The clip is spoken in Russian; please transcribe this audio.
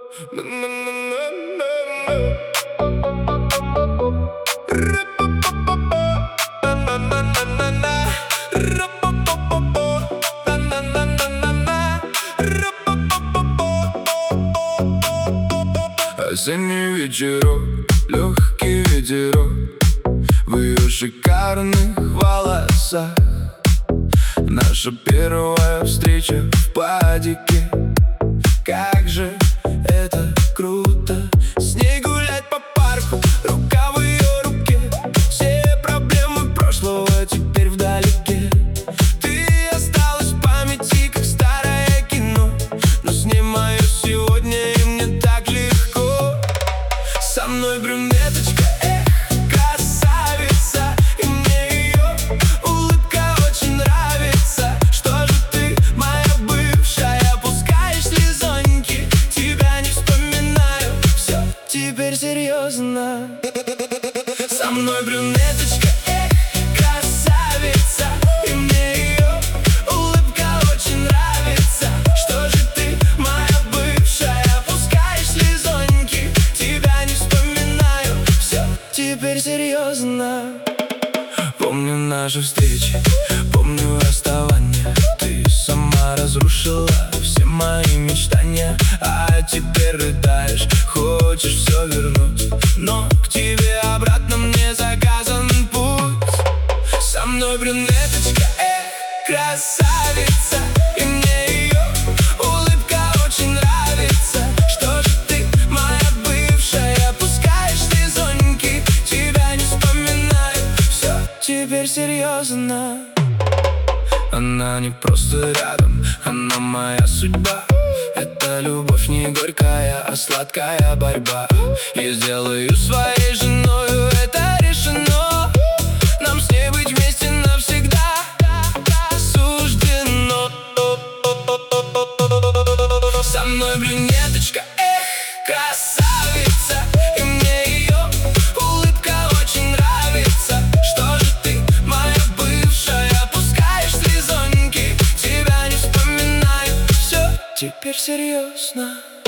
Осенний вечерок, легкий ветерок в ее шикарных волосах. Наша первая встреча в падике. Как же это круто, с ней гулять по парку, рука в ее руке. Все проблемы прошлого теперь вдалеке. Ты осталась в памяти, как старое кино, но с ней мое сегодня, и мне так легко. Со мной брюнеточка, красавица, и мне ее улыбка очень нравится. Что же ты, моя бывшая, пускаешь слезоньки? Тебя не вспоминаю, все теперь серьезно. Со мной брюнеточка, красавица, и мне ее улыбка очень нравится. Что же ты, моя бывшая, пускаешь слезоньки? Тебя не вспоминаю, все теперь серьезно. Помню наши встречи, помню расставание. Ты сама разрушила все мои мечтания, а теперь рыдаешь, хочешь все вернуть, но к тебе обратно мне заказан путь. Со мной брюнеточка, красавица, и мне ее улыбка очень нравится. Что же ты, моя бывшая, пускаешь слезоньки? Тебя не вспоминаю, все теперь серьезно. Она не просто рядом, она моя судьба. Это любовь не горькая, а сладкая борьба. Я сделаю своей женою, это решено. Нам с ней быть вместе навсегда суждено. Со мной брюнеточка, красавица, и мне ее улыбка очень нравится. Что же ты, моя бывшая, пускаешь слезоньки? Тебя не вспоминаю, все теперь серьезно.